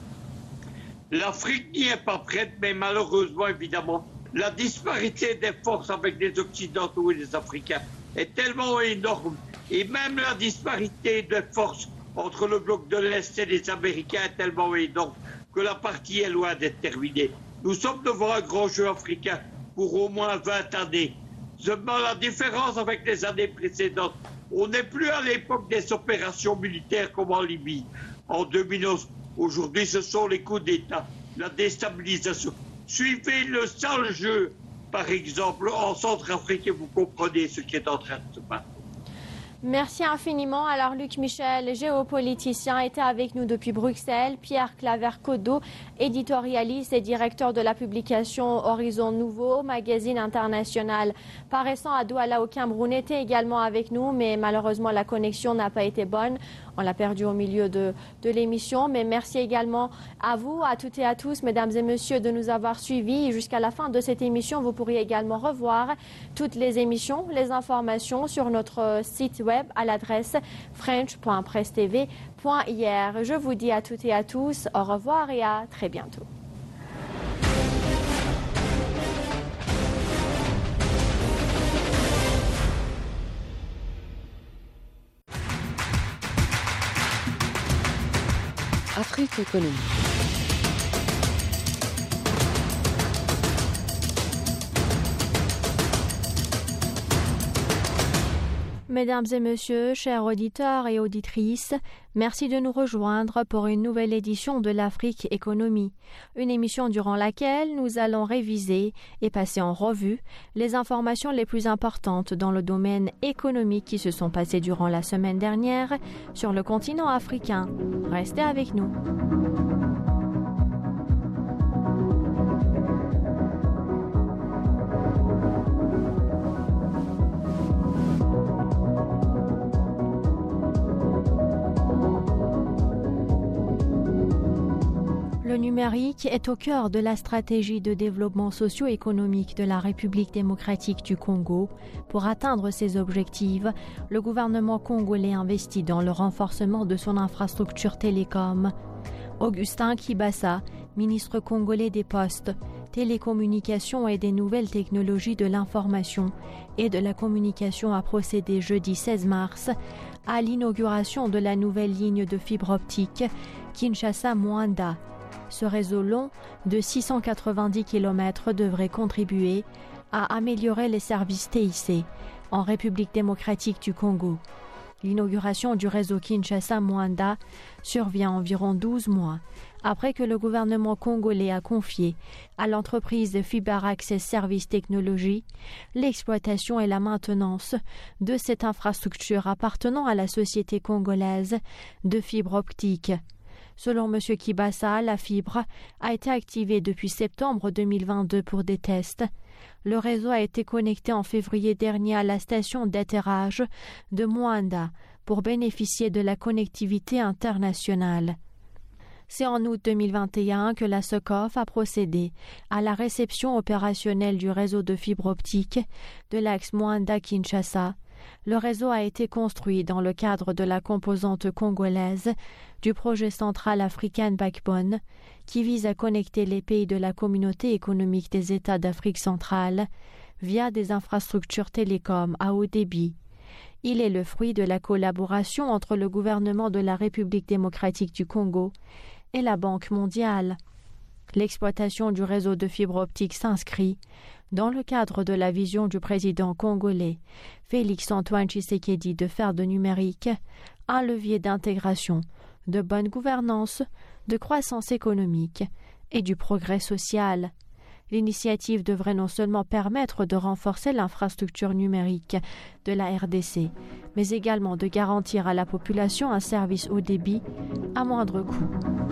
L'Afrique n'y est pas prête, mais malheureusement, évidemment, la disparité des forces avec les Occidentaux et les Africains est tellement énorme. Et même la disparité de forces entre le bloc de l'Est et les Américains est tellement énorme que la partie est loin d'être terminée. Nous sommes devant un grand jeu africain pour au moins 20 années. Seulement la différence avec les années précédentes, on n'est plus à l'époque des opérations militaires comme en Libye, en 2011. Aujourd'hui, ce sont les coups d'État, la déstabilisation. Suivez le sale jeu, par exemple, en Centrafrique et vous comprenez ce qui est en train de se passer. Merci infiniment. Alors, Luc Michel, géopoliticien, était avec nous depuis Bruxelles. Pierre Claver Kodo, éditorialiste et directeur de la publication Horizon Nouveau, magazine international paraissant à Douala au Cameroun, était également avec nous, mais malheureusement la connexion n'a pas été bonne. On l'a perdu au milieu de l'émission, mais merci également à vous, à toutes et à tous, mesdames et messieurs, de nous avoir suivis. Et jusqu'à la fin de cette émission, vous pourrez également revoir toutes les émissions, les informations sur notre site web à l'adresse french.presstv.ir. Je vous dis à toutes et à tous, au revoir et à très bientôt. Afrique économique. Mesdames et messieurs, chers auditeurs et auditrices, merci de nous rejoindre pour une nouvelle édition de l'Afrique Économie, une émission durant laquelle nous allons réviser et passer en revue les informations les plus importantes dans le domaine économique qui se sont passées durant la semaine dernière sur le continent africain. Restez avec nous. Le numérique est au cœur de la stratégie de développement socio-économique de la République démocratique du Congo. Pour atteindre ses objectifs, le gouvernement congolais investit dans le renforcement de son infrastructure télécom. Augustin Kibasa, ministre congolais des Postes, Télécommunications et des Nouvelles Technologies de l'Information et de la Communication, a procédé jeudi 16 mars à l'inauguration de la nouvelle ligne de fibre optique Kinshasa-Mwanda. Ce réseau long de 690 km devrait contribuer à améliorer les services TIC en République démocratique du Congo. L'inauguration du réseau Kinshasa-Mwanda survient environ 12 mois après que le gouvernement congolais a confié à l'entreprise de Fiber Access Service Technology l'exploitation et la maintenance de cette infrastructure appartenant à la société congolaise de fibre optique. Selon M. Kibasa, la fibre a été activée depuis septembre 2022 pour des tests. Le réseau a été connecté en février dernier à la station d'atterrage de Mwanda pour bénéficier de la connectivité internationale. C'est en août 2021 que la SOCOF a procédé à la réception opérationnelle du réseau de fibre optique de l'axe Mwanda-Kinshasa. Le réseau a été construit dans le cadre de la composante congolaise du projet central African Backbone qui vise à connecter les pays de la communauté économique des États d'Afrique centrale via des infrastructures télécom à haut débit. Il est le fruit de la collaboration entre le gouvernement de la République démocratique du Congo et la Banque mondiale. L'exploitation du réseau de fibre optique s'inscrit dans le cadre de la vision du président congolais Félix-Antoine Tshisekedi de faire de numérique un levier d'intégration, de bonne gouvernance, de croissance économique et du progrès social. L'initiative devrait non seulement permettre de renforcer l'infrastructure numérique de la RDC, mais également de garantir à la population un service haut débit à moindre coût.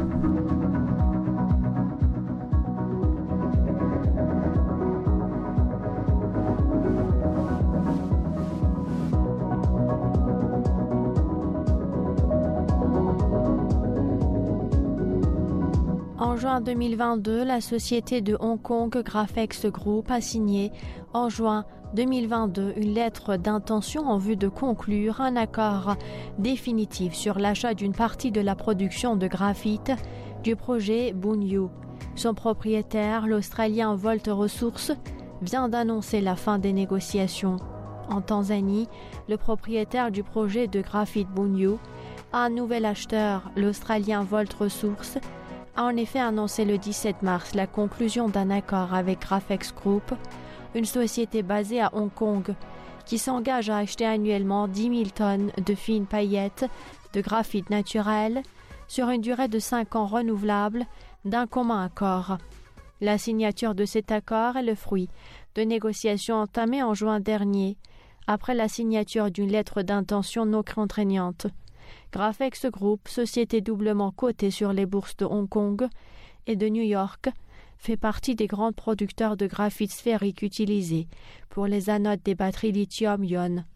En juin 2022, la société de Hong Kong Graphex Group a signé en juin 2022 une lettre d'intention en vue de conclure un accord définitif sur l'achat d'une partie de la production de graphite du projet Bunyoo. Son propriétaire, l'Australien Volt Resources, vient d'annoncer la fin des négociations. En Tanzanie, le propriétaire du projet de graphite Bunyoo, un nouvel acheteur, l'Australien Volt Resources, a en effet annoncé le 17 mars la conclusion d'un accord avec Graphex Group, une société basée à Hong Kong, qui s'engage à acheter annuellement 10 000 tonnes de fines paillettes de graphite naturel sur une durée de 5 ans renouvelable d'un commun accord. La signature de cet accord est le fruit de négociations entamées en juin dernier, après la signature d'une lettre d'intention non contraignante. Graphex Group, société doublement cotée sur les bourses de Hong Kong et de New York, fait partie des grands producteurs de graphite sphérique utilisés pour les anodes des batteries lithium-ion.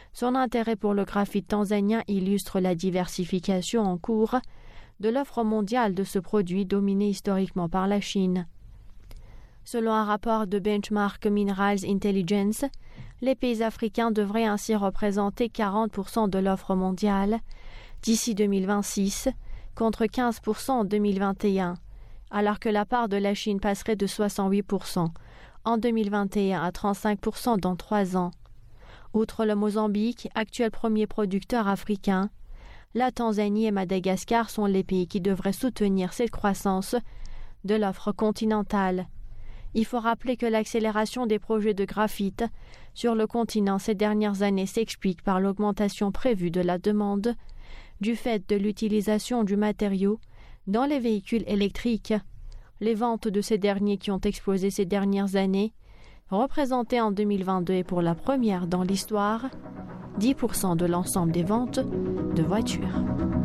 Son intérêt pour le graphite tanzanien illustre la diversification en cours de l'offre mondiale de ce produit dominé historiquement par la Chine. Selon un rapport de Benchmark Minerals Intelligence, les pays africains devraient ainsi représenter 40% de l'offre mondiale d'ici 2026, contre 15% en 2021, alors que la part de la Chine passerait de 68% en 2021 à 35% dans 3 ans. Outre le Mozambique, actuel premier producteur africain, la Tanzanie et Madagascar sont les pays qui devraient soutenir cette croissance de l'offre continentale. Il faut rappeler que l'accélération des projets de graphite sur le continent ces dernières années s'explique par l'augmentation prévue de la demande du fait de l'utilisation du matériau dans les véhicules électriques. Les ventes de ces derniers qui ont explosé ces dernières années représentaient en 2022 et pour la première dans l'histoire 10% de l'ensemble des ventes de voitures.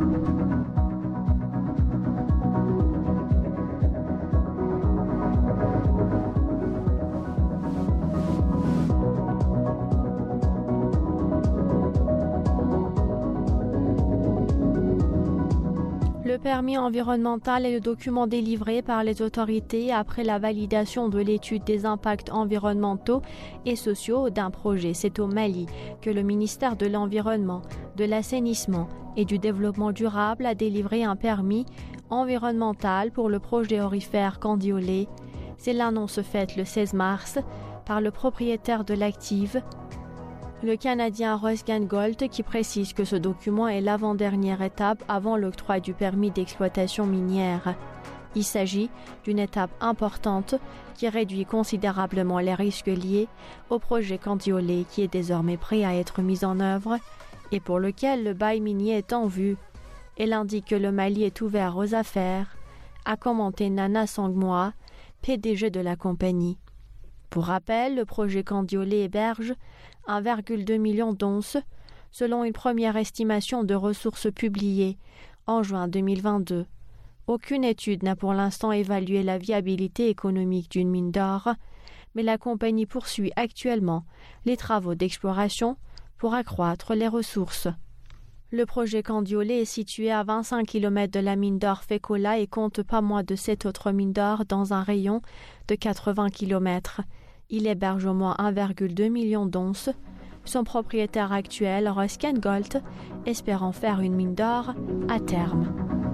Le permis environnemental est le document délivré par les autorités après la validation de l'étude des impacts environnementaux et sociaux d'un projet. C'est au Mali que le ministère de l'Environnement, de l'Assainissement et du Développement durable a délivré un permis environnemental pour le projet aurifère Candiolé. C'est l'annonce faite le 16 mars par le propriétaire de l'active, le Canadien Ruskin Gold, qui précise que ce document est l'avant-dernière étape avant l'octroi du permis d'exploitation minière. Il s'agit d'une étape importante qui réduit considérablement les risques liés au projet Candiolé qui est désormais prêt à être mis en œuvre et pour lequel le bail minier est en vue. Elle indique que le Mali est ouvert aux affaires, a commenté Nana Sangmoa, PDG de la compagnie. Pour rappel, le projet Candiolé héberge 1,2 million d'onces, selon une première estimation de ressources publiée en juin 2022. Aucune étude n'a pour l'instant évalué la viabilité économique d'une mine d'or, mais la compagnie poursuit actuellement les travaux d'exploration pour accroître les ressources. Le projet Candiolé est situé à 25 km de la mine d'or Fekola et compte pas moins de 7 autres mines d'or dans un rayon de 80 km. Il héberge au moins 1,2 million d'onces. Son propriétaire actuel, Ruskin Gold, espère en faire une mine d'or à terme.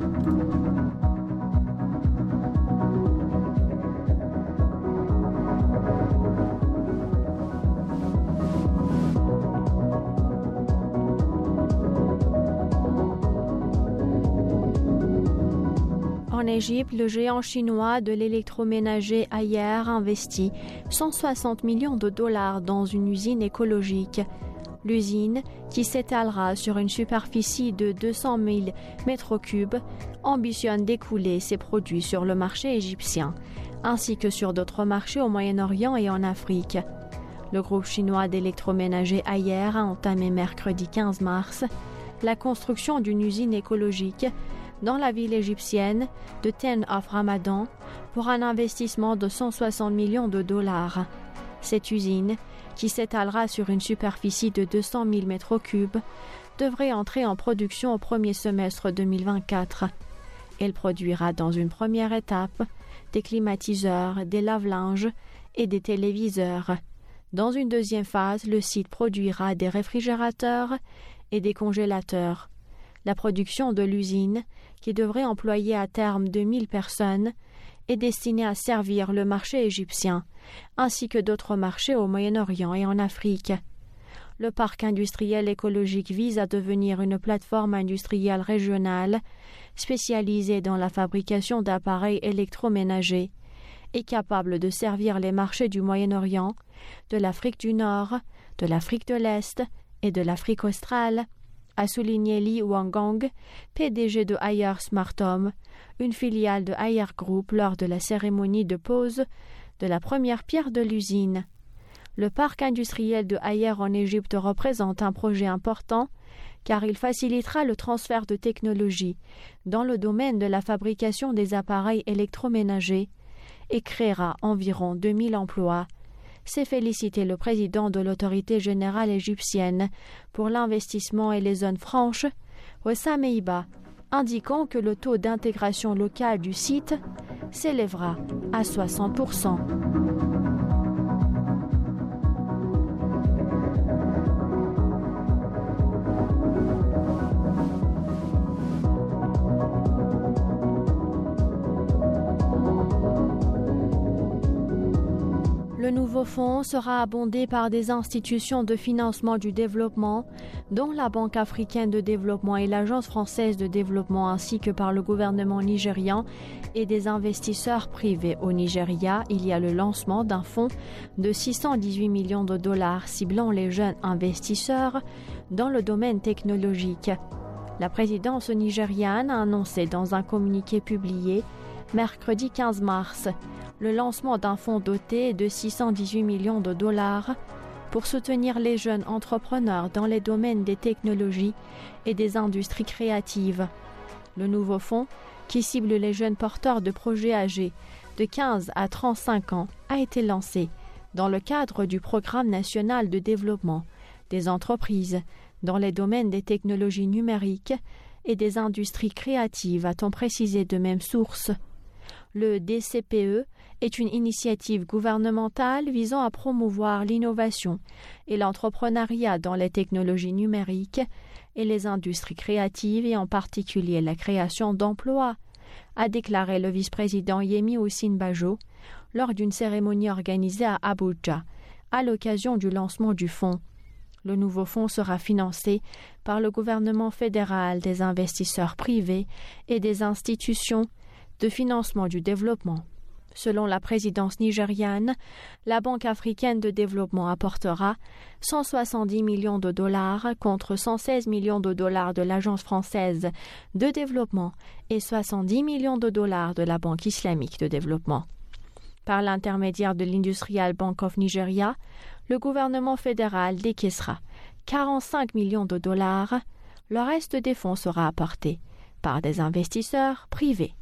En Égypte, le géant chinois de l'électroménager Haier investit 160 millions de dollars dans une usine écologique. L'usine, qui s'étalera sur une superficie de 200 000 m3, ambitionne d'écouler ses produits sur le marché égyptien, ainsi que sur d'autres marchés au Moyen-Orient et en Afrique. Le groupe chinois d'électroménager Haier a entamé mercredi 15 mars la construction d'une usine écologique dans la ville égyptienne de Ten of Ramadan pour un investissement de 160 millions de dollars. Cette usine, qui s'étalera sur une superficie de 200 000 m3, devrait entrer en production au premier semestre 2024. Elle produira dans une première étape des climatiseurs, des lave-linges et des téléviseurs. Dans une deuxième phase, le site produira des réfrigérateurs et des congélateurs. La production de l'usine, qui devrait employer à terme 2000 personnes, est destinée à servir le marché égyptien, ainsi que d'autres marchés au Moyen-Orient et en Afrique. Le parc industriel écologique vise à devenir une plateforme industrielle régionale spécialisée dans la fabrication d'appareils électroménagers et capable de servir les marchés du Moyen-Orient, de l'Afrique du Nord, de l'Afrique de l'Est et de l'Afrique australe, a souligné Li Wangang, PDG de Haier Smart Home, une filiale de Haier Group, lors de la cérémonie de pose de la première pierre de l'usine. Le parc industriel de Haier en Égypte représente un projet important car il facilitera le transfert de technologies dans le domaine de la fabrication des appareils électroménagers et créera environ 2000 emplois. s'est félicité le président de l'autorité générale égyptienne pour l'investissement et les zones franches, Wessam Eiba, indiquant que le taux d'intégration locale du site s'élèvera à 60%. Le nouveau fonds sera abondé par des institutions de financement du développement, dont la Banque africaine de développement et l'Agence française de développement, ainsi que par le gouvernement nigérian et des investisseurs privés. Au Nigeria, il y a le lancement d'un fonds de 618 millions de dollars ciblant les jeunes investisseurs dans le domaine technologique. La présidence nigériane a annoncé dans un communiqué publié mercredi 15 mars le lancement d'un fonds doté de 618 millions de dollars pour soutenir les jeunes entrepreneurs dans les domaines des technologies et des industries créatives. Le nouveau fonds, qui cible les jeunes porteurs de projets âgés de 15 à 35 ans, a été lancé dans le cadre du Programme national de développement des entreprises dans les domaines des technologies numériques et des industries créatives, a-t-on précisé de même source. Le DCPE est une initiative gouvernementale visant à promouvoir l'innovation et l'entrepreneuriat dans les technologies numériques et les industries créatives et en particulier la création d'emplois, a déclaré le vice-président Yemi Osinbajo lors d'une cérémonie organisée à Abuja à l'occasion du lancement du fonds. Le nouveau fonds sera financé par le gouvernement fédéral, des investisseurs privés et des institutions de financement du développement. Selon la présidence nigériane, la Banque africaine de développement apportera 170 millions de dollars contre 116 millions de dollars de l'Agence française de développement et 70 millions de dollars de la Banque islamique de développement. Par l'intermédiaire de l'Industrial Bank of Nigeria, le gouvernement fédéral décaissera 45 millions de dollars. Le reste des fonds sera apporté par des investisseurs privés.